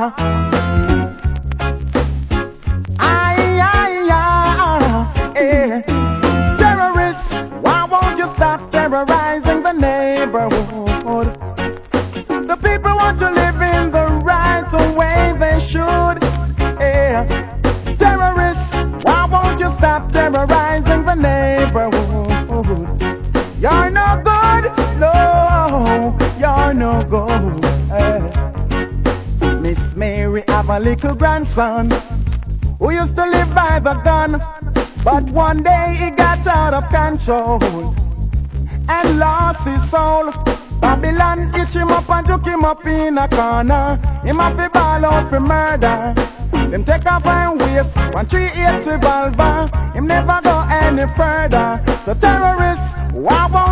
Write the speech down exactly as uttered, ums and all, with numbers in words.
Aye, aye, aye, eh. Terrorists, why won't you stop terrorizing the neighborhood? The people want to live in the right way they should. Eh. Terrorists, why won't you stop terrorizing the neighborhood? You're no good, no, you're no good. Eh. Miss Mary have a little grandson who used to live by the gun, but one day he got out of control and lost his soul. Babylon itch him up and took him up in a corner. Him have to ball out for murder. Them take off and waste one three eight revolver. Him never go any further. So terrorists, why won't